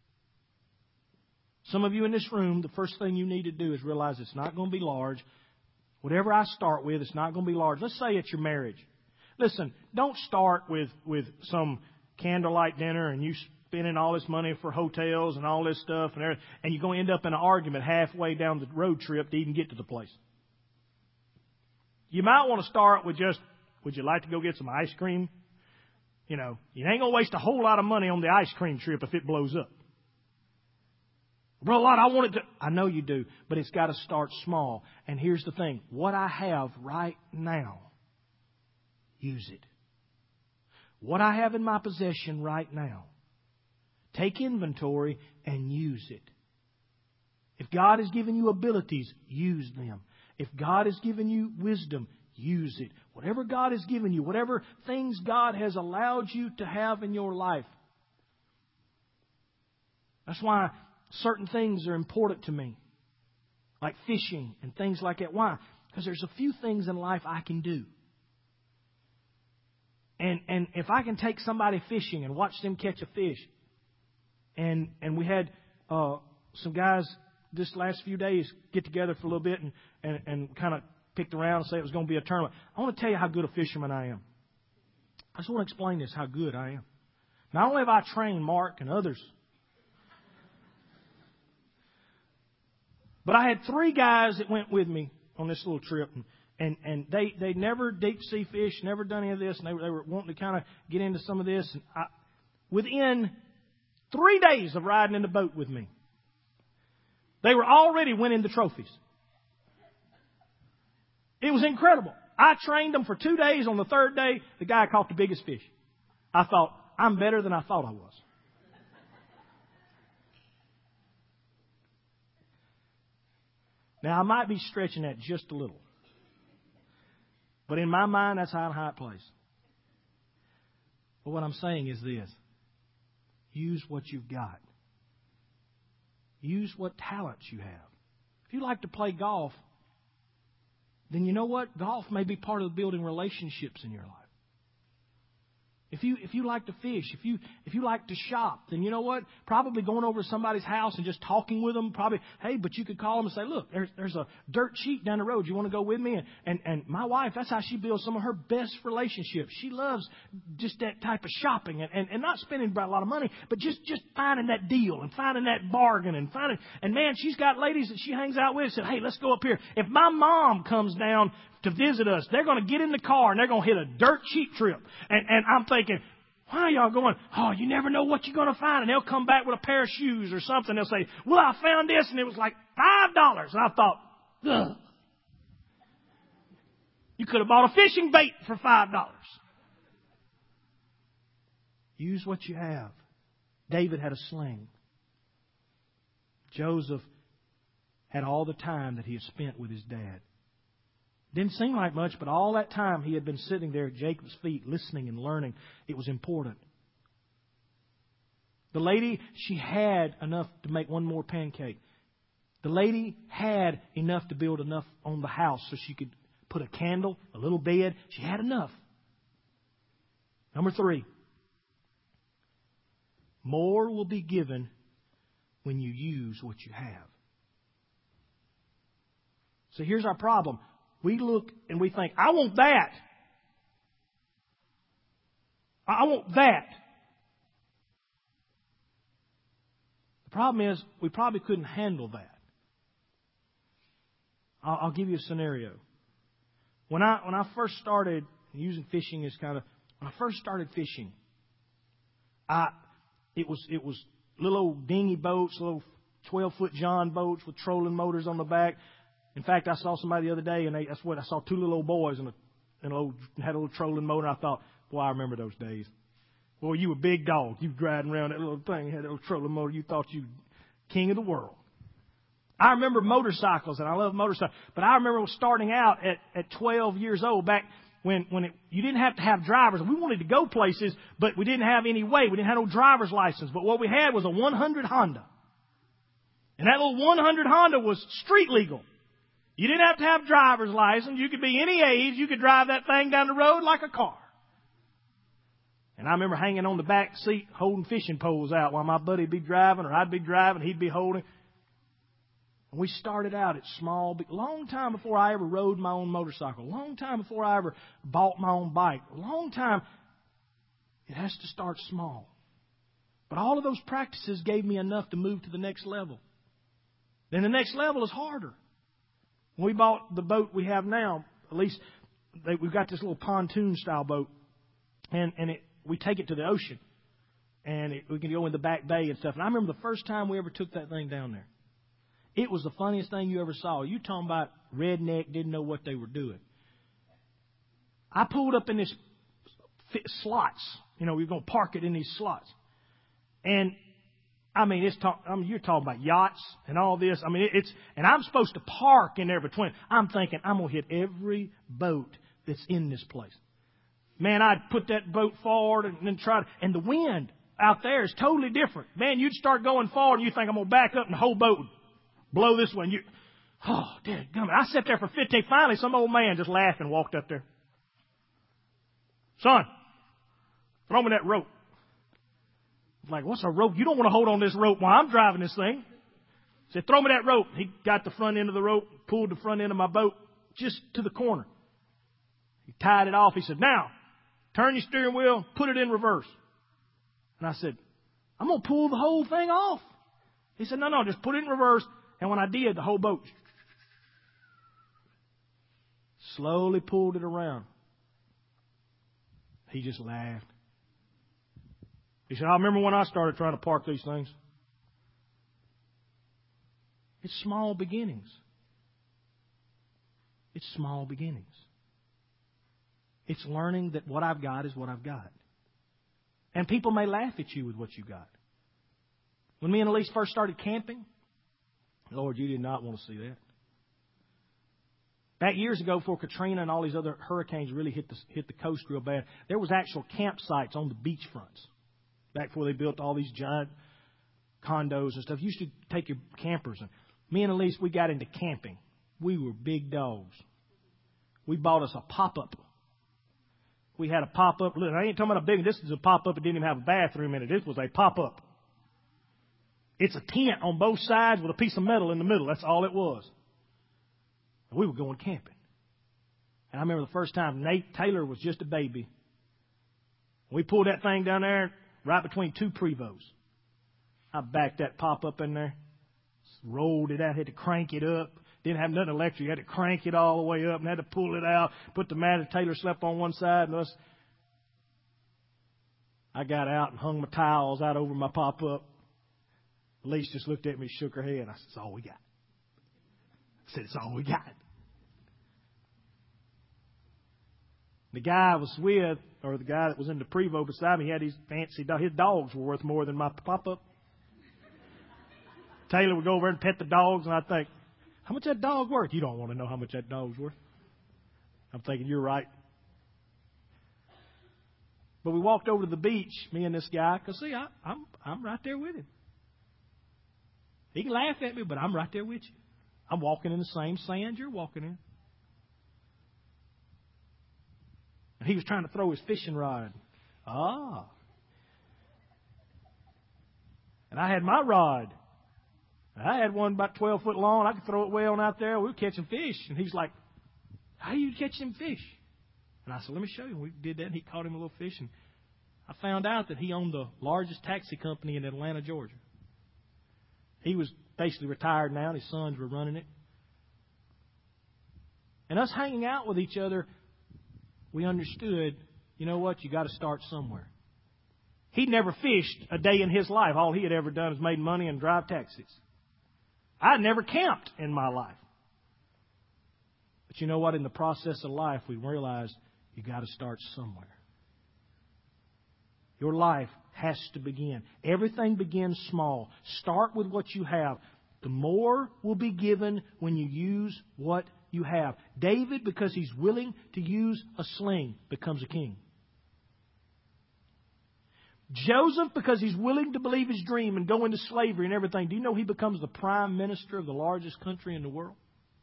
[SPEAKER 2] Some of you in this room, the first thing you need to do is realize it's not going to be large. Whatever I start with, it's not going to be large. Let's say it's your marriage. Listen, don't start with, with some candlelight dinner and you spending all this money for hotels and all this stuff and everything, and you're going to end up in an argument halfway down the road trip to even get to the place. You might want to start with just, would you like to go get some ice cream? You know, you ain't going to waste a whole lot of money on the ice cream trip if it blows up. Bro, Lord, I want it to. I know you do, but it's got to start small. And here's the thing. What I have right now, use it. What I have in my possession right now, take inventory and use it. If God has given you abilities, use them. If God has given you wisdom, use it. Whatever God has given you, whatever things God has allowed you to have in your life. That's why certain things are important to me. Like fishing and things like that. Why? Because there's a few things in life I can do. And and if I can take somebody fishing and watch them catch a fish. And and we had uh, some guys this last few days get together for a little bit and, and, and kind of picked around and say it was going to be a tournament. I want to tell you how good a fisherman I am. I just want to explain this, how good I am. Not only have I trained Mark and others, but I had three guys that went with me on this little trip. And, and, and they, they never deep sea fish, never done any of this. And they, they were wanting to kind of get into some of this. And I, within three days of riding in the boat with me, they were already winning the trophies. It was incredible. I trained them for two days. On the third day, the guy caught the biggest fish. I thought, I'm better than I thought I was. Now, I might be stretching that just a little. But in my mind, that's how high it plays. But what I'm saying is this. Use what you've got. Use what talents you have. If you like to play golf, then you know what? Golf may be part of building relationships in your life. If you if you like to fish, if you if you like to shop, then you know what? Probably going over to somebody's house and just talking with them. Probably, hey, but you could call them and say, look, there's there's a dirt cheap down the road. You want to go with me? And, and and my wife, that's how she builds some of her best relationships. She loves just that type of shopping and, and, and not spending a lot of money, but just just finding that deal and finding that bargain and finding. And man, she's got ladies that she hangs out with and said, hey, let's go up here. If my mom comes down to visit us, they're going to get in the car and they're going to hit a dirt cheap trip. And, and I'm thinking, why are y'all going? Oh, you never know what you're going to find. And they'll come back with a pair of shoes or something. They'll say, well, I found this and it was like five dollars. And I thought, ugh. You could have bought a fishing bait for five dollars. Use what you have. David had a sling. Joseph had all the time that he had spent with his dad. Didn't seem like much, but all that time he had been sitting there at Jacob's feet, listening and learning. It was important. The lady, she had enough to make one more pancake. The lady had enough to build enough on the house so she could put a candle, a little bed. She had enough. Number three. More will be given when you use what you have. So here's our problem. We look and we think, I want that. I want that. The problem is we probably couldn't handle that. I'll, I'll give you a scenario. When I when I first started using fishing as kind of when I first started fishing, I it was it was little old dinghy boats, little twelve foot John boats with trolling motors on the back. In fact, I saw somebody the other day, and they, that's what I saw two little old boys and a, and a old, had a little trolling motor. I thought, boy, I remember those days. Boy, you were a big dog. You driving around that little thing, had that little trolling motor. You thought you king of the world. I remember motorcycles, and I love motorcycles. But I remember starting out at, at twelve years old, back when when it, you didn't have to have drivers. We wanted to go places, but we didn't have any way. We didn't have no driver's license. But what we had was a one hundred Honda. And that little one hundred Honda was street legal. You didn't have to have driver's license. You could be any age. You could drive that thing down the road like a car. And I remember hanging on the back seat holding fishing poles out while my buddy'd be driving or I'd be driving, he'd be holding. And we started out at small, long time before I ever rode my own motorcycle, long time before I ever bought my own bike, a long time. It has to start small. But all of those practices gave me enough to move to the next level. Then the next level is harder. When we bought the boat we have now, at least they, we've got this little pontoon-style boat, and, and it, we take it to the ocean, and it, we can go in the back bay and stuff. And I remember the first time we ever took that thing down there. It was the funniest thing you ever saw. You talking about redneck, didn't know what they were doing. I pulled up in this slots. You know, we we're going to park it in these slots. And I mean, it's talk, I mean, you're talking about yachts and all this. I mean, it's, and I'm supposed to park in there between. I'm thinking I'm going to hit every boat that's in this place. Man, I'd put that boat forward and then try to, and the wind out there is totally different. Man, you'd start going forward and you think I'm going to back up and the whole boat would blow this way. And you, oh, dadgummit. I sat there for fifteen. Finally, some old man just laughed and walked up there. Son, throw me that rope. Like, what's a rope? You don't want to hold on this rope while I'm driving this thing. He said, throw me that rope. He got the front end of the rope, pulled the front end of my boat just to the corner. He tied it off. He said, now, turn your steering wheel, put it in reverse. And I said, I'm going to pull the whole thing off. He said, no, no, just put it in reverse. And when I did, the whole boat slowly pulled it around. He just laughed. He said, I remember when I started trying to park these things. It's small beginnings. It's small beginnings. It's learning that what I've got is what I've got. And people may laugh at you with what you got. When me and Elise first started camping, Lord, you did not want to see that. Back years ago, before Katrina and all these other hurricanes really hit the, hit the coast real bad, there was actual campsites on the beach fronts. Back before they built all these giant condos and stuff. You used to take your campers. And me and Elise, we got into camping. We were big dogs. We bought us a pop-up. We had a pop-up. Look, I ain't talking about a big one. This is a pop-up that didn't even have a bathroom in it. This was a pop-up. It's a tent on both sides with a piece of metal in the middle. That's all it was. And we were going camping. And I remember the first time Nate Taylor was just a baby. We pulled that thing down there right between two Prevos. I backed that pop-up in there, rolled it out, had to crank it up. Didn't have nothing electric. You had to crank it all the way up and had to pull it out. Put the mat. Taylor slept on one side and us. I got out and hung my towels out over my pop-up. Elise just looked at me, shook her head. I said, it's all we got. I said, it's all we got. The guy I was with, or the guy that was in the Prevo beside me, he had these fancy dogs. His dogs were worth more than my pop-up. Taylor would go over and pet the dogs, and I'd think, how much that dog worth? You don't want to know how much that dog's worth. I'm thinking, you're right. But we walked over to the beach, me and this guy, because, see, I, I'm, I'm right there with him. He can laugh at me, but I'm right there with you. I'm walking in the same sand you're walking in. And he was trying to throw his fishing rod. Ah. And I had my rod. I had one about twelve foot long. I could throw it way on out there. We were catching fish. And he's like, how are you catching fish? And I said, let me show you. We did that, and he caught him a little fish. And I found out that he owned the largest taxi company in Atlanta, Georgia. He was basically retired now, and his sons were running it. And us hanging out with each other, we understood, you know what, you got to start somewhere. He'd never fished a day in his life. All he had ever done is made money and drive taxis. I'd never camped in my life. But you know what? In the process of life, we realized you got to start somewhere. Your life has to begin. Everything begins small. Start with what you have. The more will be given when you use what you have. David, because he's willing to use a sling, becomes a king. Joseph, because he's willing to believe his dream and go into slavery and everything, do you know he becomes the prime minister of the largest country in the world?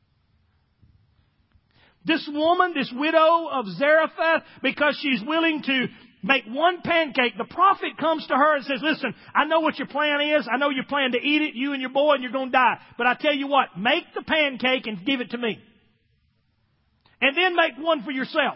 [SPEAKER 2] This woman, this widow of Zarephath, because she's willing to make one pancake, the prophet comes to her and says, listen, I know what your plan is. I know you plan to eat it, you and your boy, and you're going to die. But I tell you what, make the pancake and give it to me. And then make one for yourself.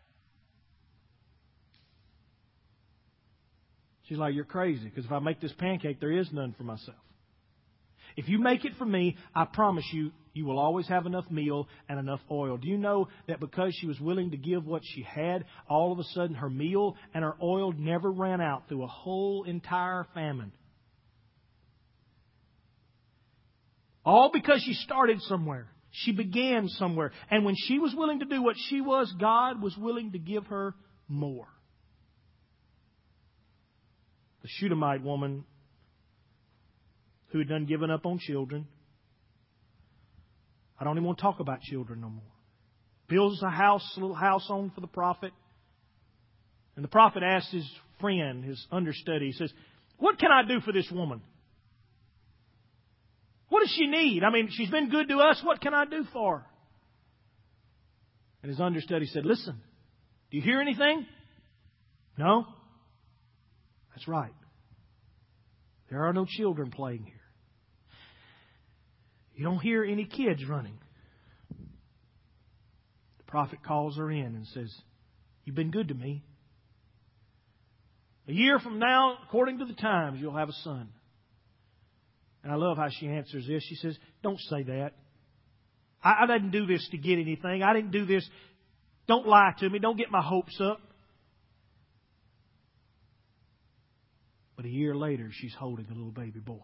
[SPEAKER 2] She's like, you're crazy, because if I make this pancake, there is none for myself. If you make it for me, I promise you, you will always have enough meal and enough oil. Do you know that because she was willing to give what she had, all of a sudden her meal and her oil never ran out through a whole entire famine? All because she started somewhere. She began somewhere. And when she was willing to do what she was, God was willing to give her more. The Shunammite woman who had done given up on children. I don't even want to talk about children no more. Builds a house, a little house on for the prophet. And the prophet asks his friend, his understudy, he says, what can I do for this woman? What does she need? I mean, she's been good to us. What can I do for her? And his understudy said, listen, do you hear anything? No? That's right. There are no children playing here. You don't hear any kids running. The prophet calls her in and says, you've been good to me. A year from now, according to the times, you'll have a son. And I love how she answers this. She says, don't say that. I, I didn't do this to get anything. I didn't do this. Don't lie to me. Don't get my hopes up. But a year later, she's holding a little baby boy.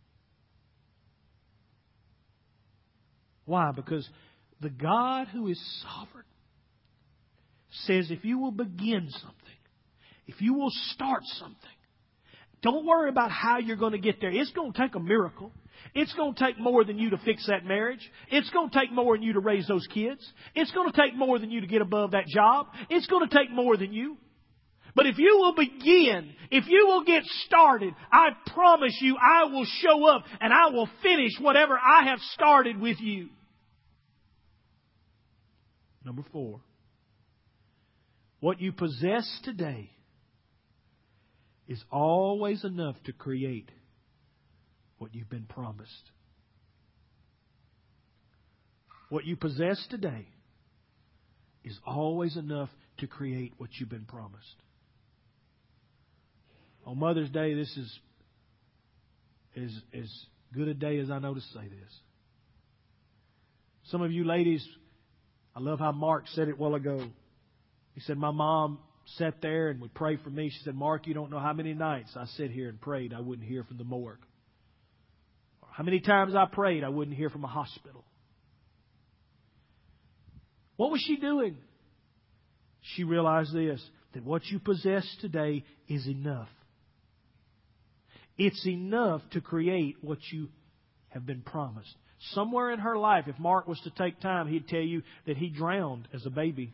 [SPEAKER 2] Why? Because the God who is sovereign says if you will begin something, if you will start something, don't worry about how you're going to get there. It's going to take a miracle. It's going to take more than you to fix that marriage. It's going to take more than you to raise those kids. It's going to take more than you to get above that job. It's going to take more than you. But if you will begin, if you will get started, I promise you I will show up and I will finish whatever I have started with you. Number four.
[SPEAKER 1] What you possess today is always enough to create what you've been promised. What you possess today is always enough to create what you've been promised. On Mother's Day, this is as, as good a day as I know to say this. Some of you ladies, I love how Mark said it a while ago. He said, my mom sat there and would pray for me. She said, Mark, you don't know how many nights I sit here and prayed I wouldn't hear from the morgue. Or how many times I prayed I wouldn't hear from a hospital. What was she doing? She realized this, that what you possess today is enough. It's enough to create what you have been promised. Somewhere in her life, if Mark was to take time, he'd tell you that he drowned as a baby.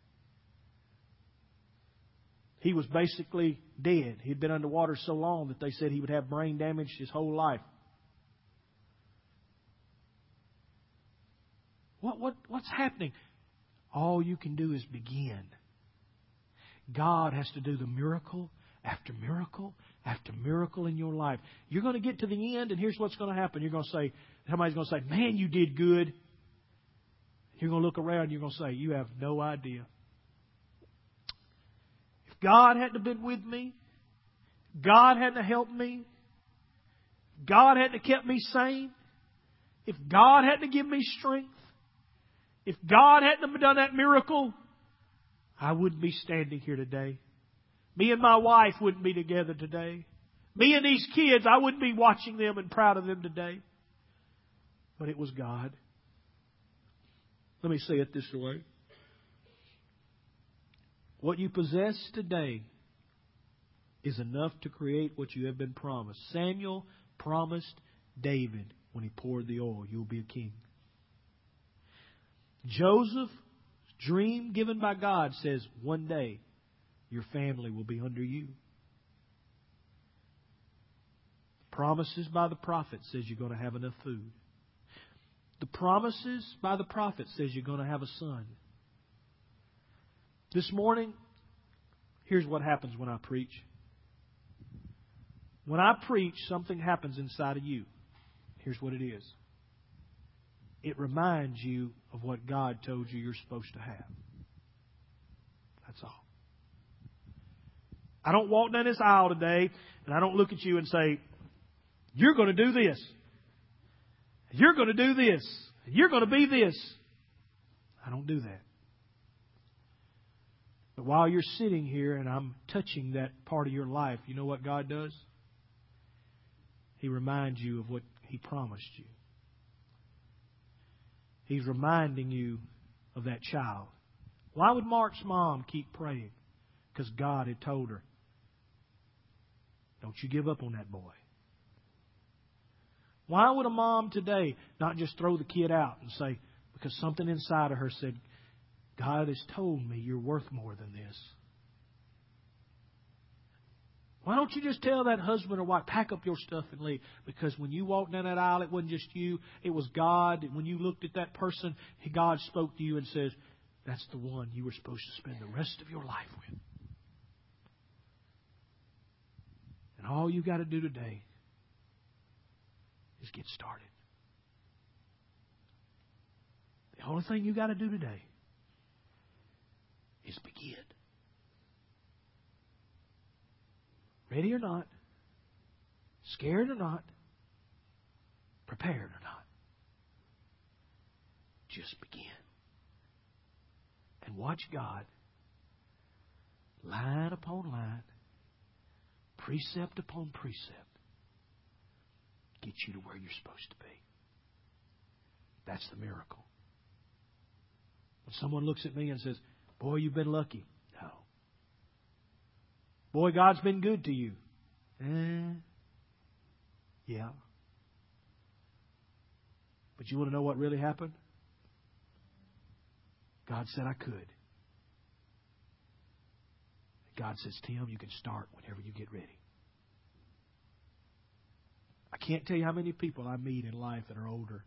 [SPEAKER 1] He was basically dead. He'd been underwater so long that they said he would have brain damage his whole life. What, what, what's happening? All you can do is begin. God has to do the miracle after miracle after miracle in your life. You're going to get to the end, and here's what's going to happen. You're going to say, somebody's going to say, man, you did good. You're going to look around and you're going to say, you have no idea. If God hadn't been with me, God hadn't helped me, God hadn't kept me sane, if God hadn't given me strength, if God hadn't done that miracle, I wouldn't be standing here today. Me and my wife wouldn't be together today. Me and these kids, I wouldn't be watching them and proud of them today. But it was God. Let me say it this way. What you possess today is enough to create what you have been promised. Samuel promised David when he poured the oil, you'll be a king. Joseph's dream given by God says, one day your family will be under you. Promises by the prophet says you're going to have enough food. The promises by the prophet says you're going to have a son. This morning, here's what happens when I preach. When I preach, something happens inside of you. Here's what it is. It reminds you of what God told you you're supposed to have. That's all. I don't walk down this aisle today and I don't look at you and say, you're going to do this. You're going to do this. You're going to be this. I don't do that. But while you're sitting here and I'm touching that part of your life, you know what God does? He reminds you of what He promised you. He's reminding you of that child. Why would Mark's mom keep praying? Because God had told her, don't you give up on that boy. Why would a mom today not just throw the kid out and say, because something inside of her said, God has told me you're worth more than this. Why don't you just tell that husband or wife, pack up your stuff and leave? Because when you walked down that aisle, it wasn't just you. It was God. And when you looked at that person, God spoke to you and says, that's the one you were supposed to spend the rest of your life with. And all you got to do today is get started. The only thing you got to do today is begin. Ready or not, scared or not, prepared or not, just begin. And watch God, line upon line, precept upon precept, get you to where you're supposed to be. That's the miracle. When someone looks at me and says, boy, you've been lucky. No. Boy, God's been good to you. Eh, yeah. But you want to know what really happened? God said I could. God says, Tim, you can start whenever you get ready. I can't tell you how many people I meet in life that are older.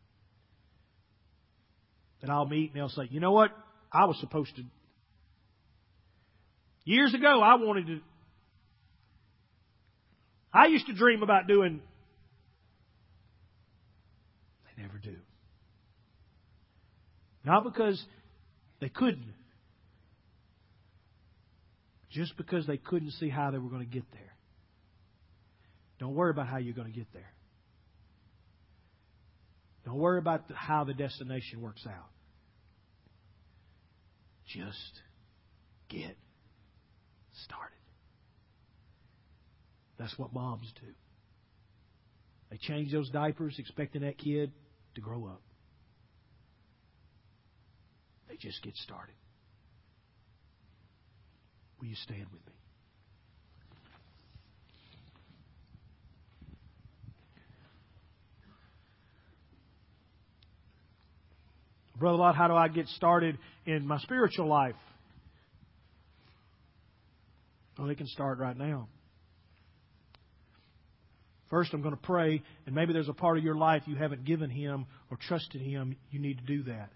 [SPEAKER 1] That I'll meet and they'll say, you know what? I was supposed to
[SPEAKER 2] Years ago, I wanted to... I used to dream about doing... They never do. Not because they couldn't. Just because they couldn't see how they were going to get there. Don't worry about how you're going to get there. Don't worry about the, how the destination works out. Just get started. That's what moms do. They change those diapers expecting that kid to grow up. They just get started. Will you stand with me? Brother Lot, how do I get started in my spiritual life? Well, they can start right now. First, I'm going to pray, and maybe there's a part of your life you haven't given Him or trusted Him. You need to do that.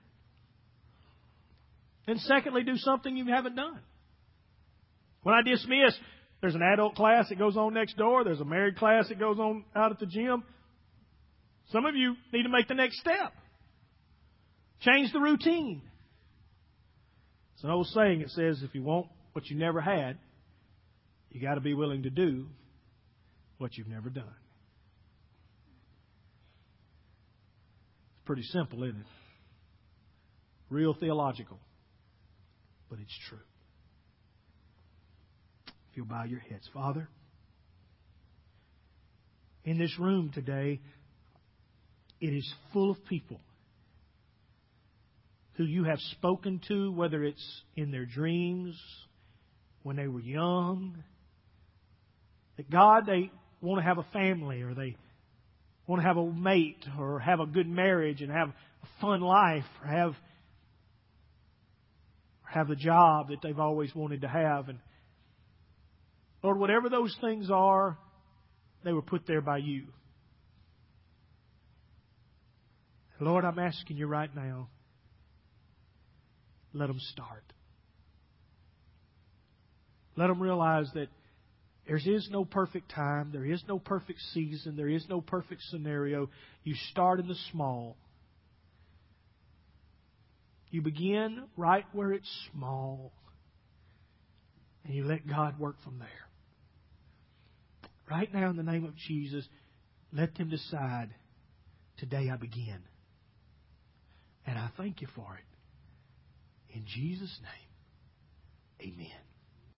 [SPEAKER 2] And secondly, do something you haven't done. When I dismiss, there's an adult class that goes on next door. There's a married class that goes on out at the gym. Some of you need to make the next step. Change the routine. It's an old saying that says, if you want what you never had, you got to be willing to do what you've never done. It's pretty simple, isn't it? Real theological. But it's true. If you'll bow your heads. Father, in this room today, it is full of people who you have spoken to, whether it's in their dreams, when they were young, that God, they want to have a family, or they want to have a mate, or have a good marriage and have a fun life, or have, or have the job that they've always wanted to have. And Lord, whatever those things are, they were put there by you. Lord, I'm asking you right now, let them start. Let them realize that there is no perfect time. There is no perfect season. There is no perfect scenario. You start in the small. You begin right where it's small. And you let God work from there. Right now, in the name of Jesus, let them decide, today I begin. And I thank you for it. In Jesus' name, amen.